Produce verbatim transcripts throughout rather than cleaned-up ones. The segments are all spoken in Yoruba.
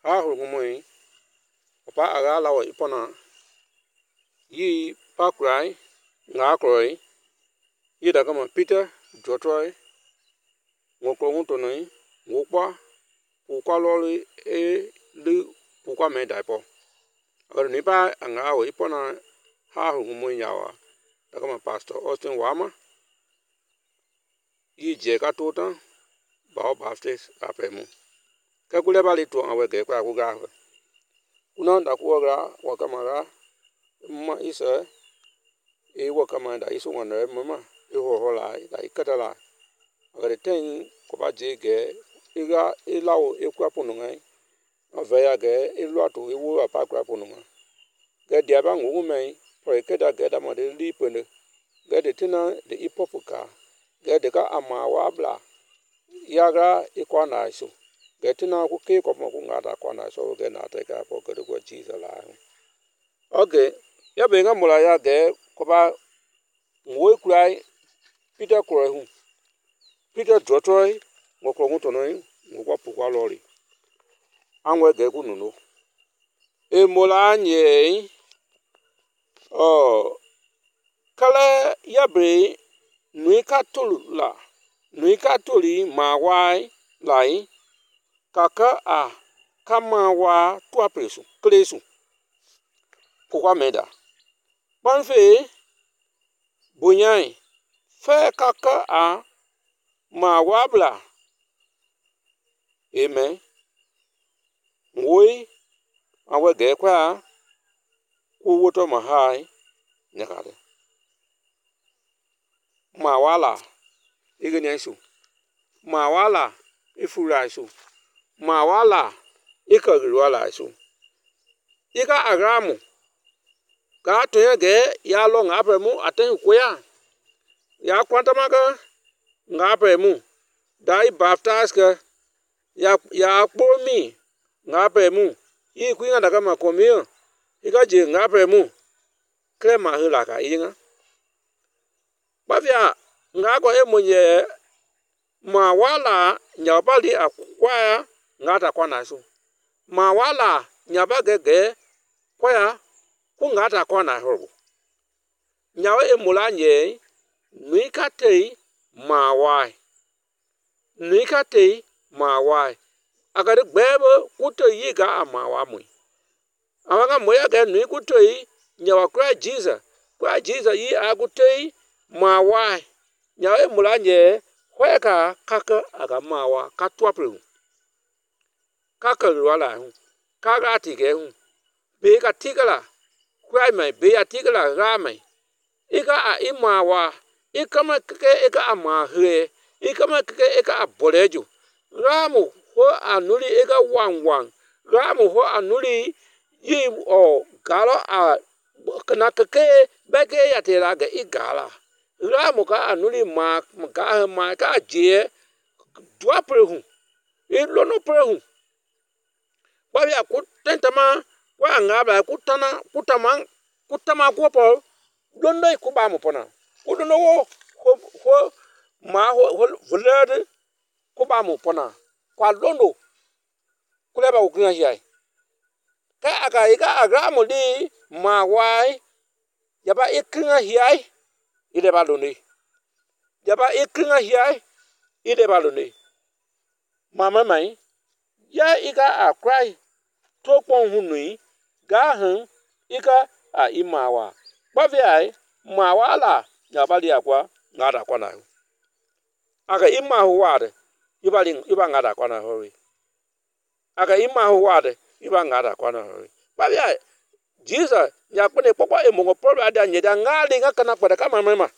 ha hu ngumui opa aga lawo ipona yi pakrai nga kroi yi daga ma Peter jotroi ngokro ngutonoi ngokwa ukwa loli e lu ukwa me daipo agar ni ba anga wo ipona ha hu ngumui yawa daga ma Pastor Austin Wama yi je ka tota ba baptist apemu ka kule bali to awe ge kwa ku ga kuna nda ku ga wa kamara ma isa e wa kamanda isu ngana mama e ho ho la da ikata la agar ten ko ba je ge iga ilawo e kwa punu ngai ave ya ge ilu atu iwu apa kwa punu ma ge dia ba ngu mai pro ke da ge da ma de li pene ge de tina de ipopuka ge de ka ama wa bla yaga ikwa na isu ge tina ku ke ko mo ku ngada kwa na so ge na te ka po ge ko Jesus la okay ya be nga mula ya ge ko ba ngwe kurai Peter kroi hu Peter jotroi ngokro ngutonoi ngokwa pukwa lori anwe ge ku nunu e mula nye oh kala ya bre nui ka tolula nui ka toli ma wai lai kaka a kama wa tua presu klesu pukwa meda panfe bunyai fe kaka a ma wabla amen ngoi awe ge kwa ku woto mahai nyakare ma wala igeni isu ma wala ifura isu ma wala ikagiri wala isu ika agramu ka to ye ge ya lo nga premu aten ku ya ya kwanta maka nga premu dai baptize ka ya ya kpomi nga premu yi ku nga daga ma komio ika je nga premu krema hula ka yinga bavia nga ko emunye ma wala nyabali akwa nga ta kwa na so ma wala nyaba gege kwa ya ku nga ta kwa na horo nyawe emula nye nuika tei ma wai nuika tei ma wai agade gbebo kuto yiga ama wa mu awanga moya ga nui kuto yi nyawa kwa Jesus kwa Jesus yi agutei ma wai nyawe mula nye kweka kaka aga ma wa katwa pru kaka wala hu kaga tige hu be ka tigala kwa mai be ya tigala ga mai ika a ima wa ikama ke ika ama he ikama ke ika aboleju ramu ho anuli ika wan wan ramu ho anuli yi o galo a kana ke bege ya tera ga igala ramu ka anuli ma ka ma ka je dwa prehu e lono prehu kwa ya ku tentama kwa ngaba ku tana kutama kutama ko po londo ikuba mo pona udono wo ho ma ho volade kuba mo pona kwa londo kuleba ukunya jai ka aga iga aga mo di ma wai yaba ikinga hiai ide baloni yaba ikinga hiai ide baloni mama mai ya iga a cry to pon hunui ga han iga a imawa baviai ma wala nyabali akwa ngada kwa na aga ima huwade ibali iba ngada kwa na hori aga ima huwade iba ngada kwa na hori baviai Jesus ya kone popo e mongo pro ada nyeda ngali ngaka na pada kama mama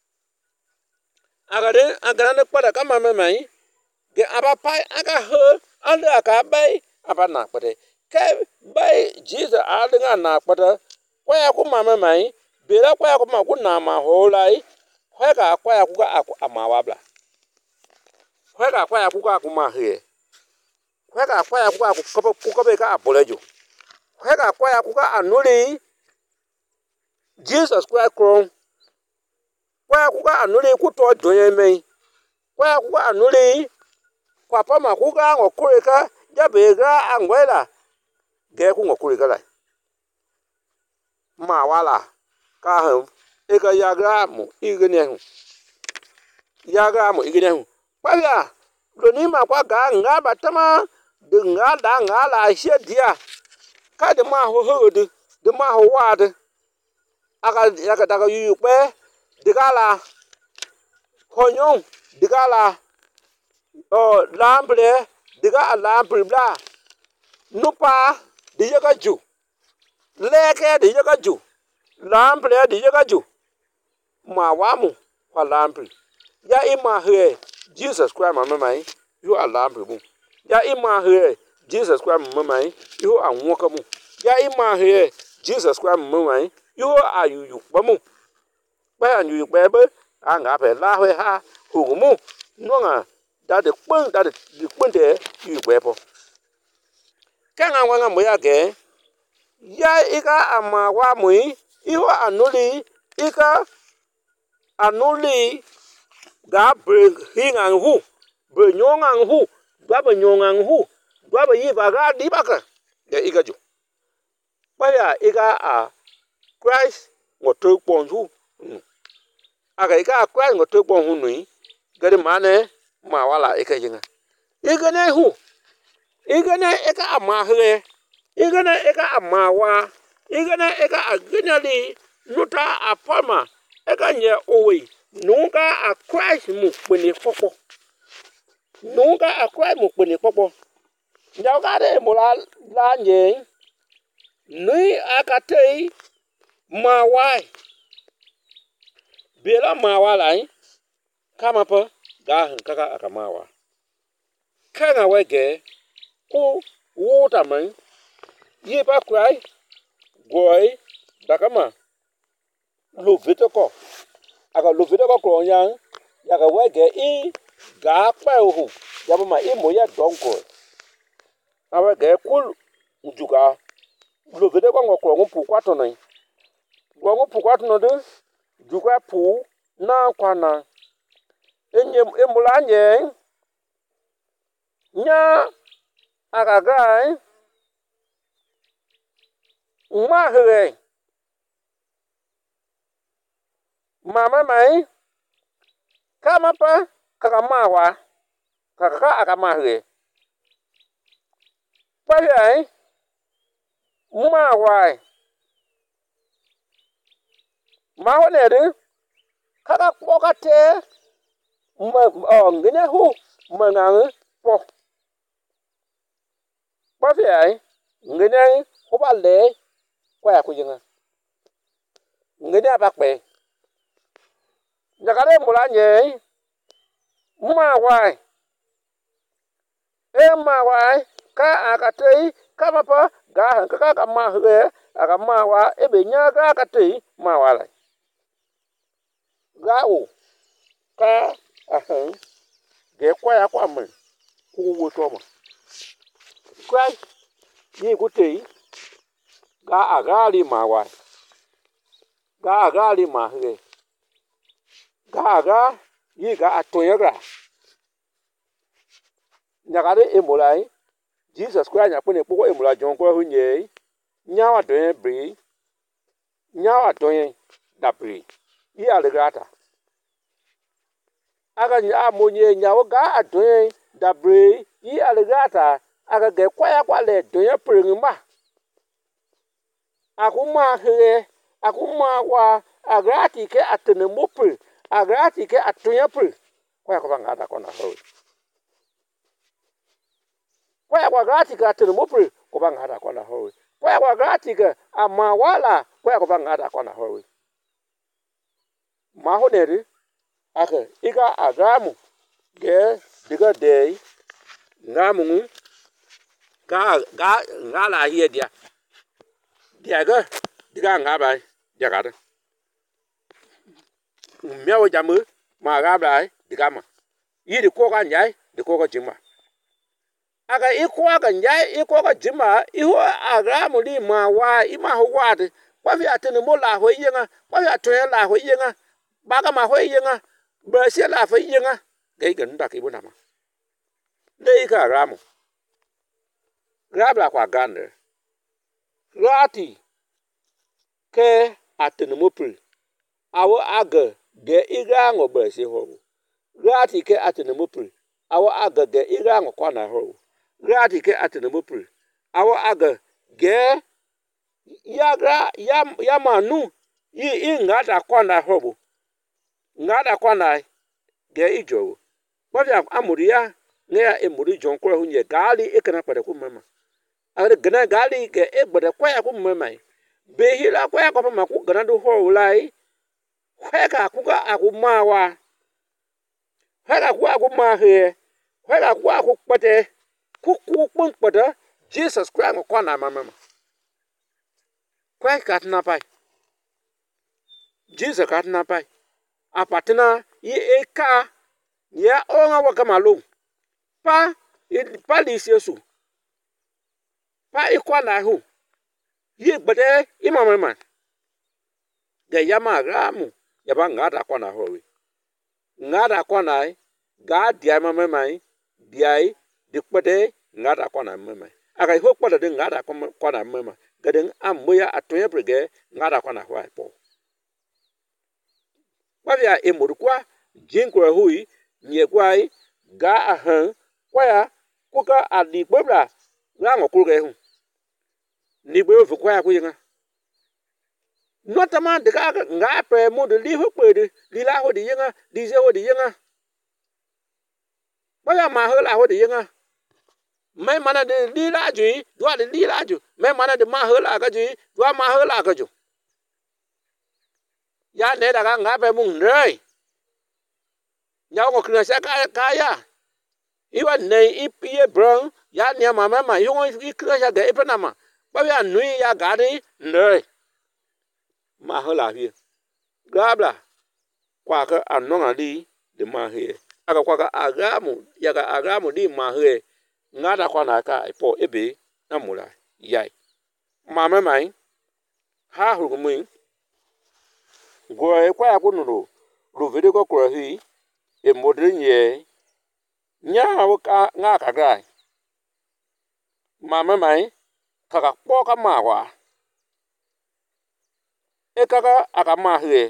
aga de aga na pada kama mama yi ge abapai aga ho anda aka bai abana pade ke bai Jesus adinga na pada kwa ya ku mama mai bera kwa ya ku ma ku na ma holai kwa ga kwa ya ku ga aku amawabla kwa ga kwa ya ku ga ku ma he kwa ga kwa ya ku ga ku ku ko be ka abolejo kwa ga kwa ya ku ga anuli Jesus kwa kron kwa ya ku ga anuli ku to doye mai kwa ya ku ga anuli kwa pa ma ku ga ngokure ka ya be ga angwela ge ku ngokuri gala ma wala ka hu e ka yagra mu igene hu yagra mu igene hu pa ya lo ni ma kwa ga nga batama de nga da nga la she dia ka de ma ho ho de de ma ho wa de aka aka da ka yu pe de gala honyon de gala o lambre de ga lambre bla nupa de yaga ju leke de yaga ju lambre de yaga ju ma wa mu kwa lambre ya ima he Jesus Christ ma mai you are lambre mu ya ima he Jesus Christ ma mai you are nwoka mu ya ima he Jesus Christ ma mai you are you you ba mu ba you ba ba anga pe la he ha hu mu no nga da de pon da de pon de you ba po kanga wanga mo ya ge ya ika ama wa mu iho anuli ika anuli ga bring hingang hu be nyongang hu ba ba nyongang hu ba ba yi ba ga di ba ka de ika ju ba ya ika a Christ ngo to pon hu aga ika Christ ngo to pon hu nui gari mane ma wala ika jinga ika ne hu ika ne ika ama he ika ne ika ama wa ika ne ika agnali nuta apama ika nye owe nunga a Christ mu pene popo nunga a Christ mu pene popo nyaw ga de mo la la nye nui akate ma wai bela ma wala kama pa ga han kaka akamawa kanga wege ku wuta man yi ba Christ goy dakama lu vitoko aka lu vitoko ko yang ya ka wege i ga pa hu ya ba ma i mo ya donko awa ge kul ujuga lu vitoko ngo ko pu kwato nai ngo pu kwato no de juga pu na kwana enye emula nye nya aka gai ma he mama mai kama pa kaka mawa kaka aka ma he pa ai ma wai ma wone de kaka pokate ma o ngene hu ma ngang po pa ai ngene ko ba le kwa ku jinga ngene ba pe nyakare mula nye ma wai e ma wai ka akatei kama pa ga han ka ka ma he aka ma wa e be nya ga akatei ma wala ga o ka ahan ge kwa ya kwa me ku wo to mo kwa yi ku tei ga agali ma wa ga agali ma he ga ga yi ga atoyaga nyakare emolai Jesus Christ nya pone poko emola jon ko hu nye nyawa don bri nyawa don da bri yi alegrata aga ni amonye nyawo ga adon da bri yi alegrata aga ge kwaya kwa le don pringma akuma he akuma wa agrati ke atene mopri agrati ke atonya pri kwaya ko banga da kona ho kwaya kwa agrati ke atene mopri ko banga da kona ho kwaya kwa agrati ke amawala kwaya ko banga da kona ho ma ho neri aka iga agamu ge diga dei ngamu ga ga ngala hie dia dia ga diga ngaba dia ga mewo jamu ma ga bai diga ma yi di ko ga nyai di ko ga jima aga i ko ga nyai i ko ga jima i ho agamu li ma wa i ma ho wa de kwa fi atene mo la ho yenga kwa fi atwe la ho yenga ba ga ma ho yenga ba se la fa yenga ga ga nda ki bona ma de ka agamu grabla kwa gande rati ke atenomopri awo aga ge iga ngo bese ho rati ke atenomopri awo aga ge iga ngo kwa na ho rati ke atenomopri awo aga ge ya gra ya ya manu yi ingata kwa na ho ngada kwa na ge ijo bobia amuri ya ne ya emuri jon kwa hu nye gali ikana pare ku mama are gana gali ke egbede kwa ya ku mama be hila kwa ya ko ma ku gana do ho lai hweka ku ga aku mawa hweka ku aku ma he hweka ku aku pate ku ku pun pate Jesus Christ ko na mama kwa ka na pai Jesus ka na pai apatena yi eka ya onga wa kamalo pa pa lisesu pa ikwa na hu yi gbede imama man de yama ramu yaba ngada kwa na howe ngada kwa na ga dia mama mai diai dikpede ngada kwa na mama aga ho kpede de ngada kwa na mama gaden amoya atonya brege ngada kwa na hwa po babia emurukwa jinkwa hui nyekwai ga ahan kwaya kuka adigbebra rango kuge hu ni gbe ofu kwaya kuyinga notama de ga nga pe mo de li ho pe de li la ho de yinga di ze ho de yinga baya ma ho la ho de yinga me mana de li la ju do de li la ju me mana de ma ho la ga ju do ma ho la ga ju ya ne da ga nga pe mu ndrei nyawo kina sa ka ka ya iwa nei ipie brown ya ne mama ma yo ikira ya ga ipena ma ba ya nui ya ga de ndrei ma ho la hi gabla kwa ka anonga di de ma he aga kwa ka agamu ya ga agamu di ma he ngada kwa na ka ipo ebe na mura yai mama mai ha huru mu go e kwa ya kunuru ru video ko kro hi e modri nye nya wo ka nga ka gai mama mai ka ka po ka ma wa e ka ka aka ma he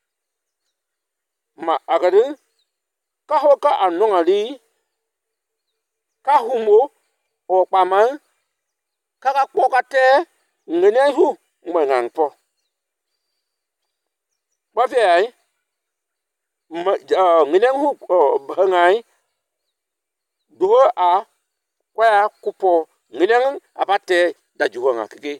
ma agadu ka ho ka anonga li ka humo o pa ma ka ka po ka te ngene hu mo ngang po ba fe ai ma ngene hu ba ngai do a kwa kupo ngene abate da juhanga ke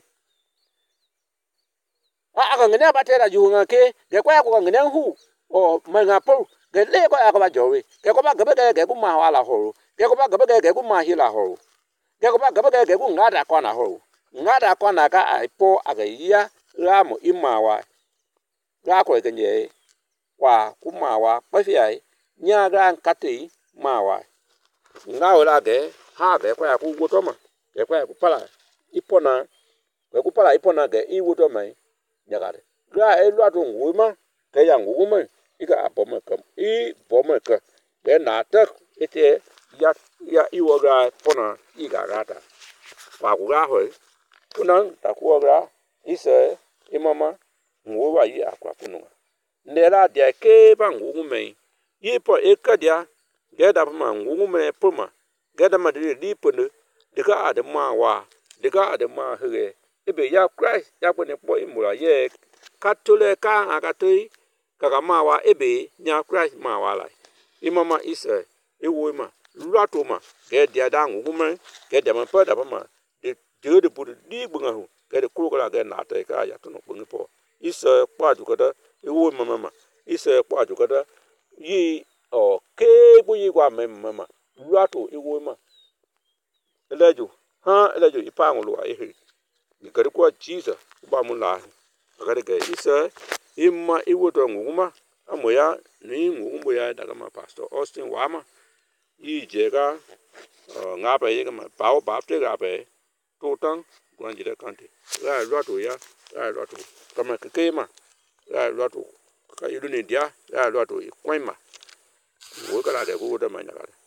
a aga ngene abate da juhanga ke ge kwa ko ngene hu o ma nga po ge le ko ya ko ba jowe ge ko ba gabe ge ku ma wala ho ge ko ba gabe ge ku ma hi la ho ge ko ba gabe ge ku ngada kwa na ho ngada kwa na ka ai po aga ya ramo imawa ga ko ge nye kwa kumawa kpafi ai nya ga nkati mawa nga ola ge ha be kwa ku goto ma ge kwa ku pala ipona ge ku pala ipona ge i woto mai nyagare ga e lu atu nguma ge ya nguma iga aboma kam i boma ka ge na ta ete ya ya i wo ga pona iga rata pa ku ga ho kuna ta ku ga ise imama ngwa yi akwa kununga nera dia ke ba ngugume yipo ekadia geda ma ngugume puma geda ma de lipone de ka ade ma wa de ka ade ma hege ebe ya Christ ya bone po imura ye katole ka akatoi ka ma wa ebe nya Christ ma wa la imama isa ewo ma lurato ma gedia da ngugume geda ma pa da ma de de de bu di bunga hu geda kula ga na ta ka ya tuno bungi po isa kwa dukoda iwo mama ise kwa jukada yi o ke bu yi kwa mama luato iwo ma elejo ha elejo ipa ngulu a ehe ni kare kwa Jesus ba mu la kare ke ise imma iwo to nguma amoya ni ngumbo ya daga ma pastor Austin Wama yi jega nga ba yi ma ba ba te ga ba to tang gwanjira kante la luato ya la luato kama ke ma la luato ka yudu ni dia la luato ikwema wo kala de wo da ma nyakale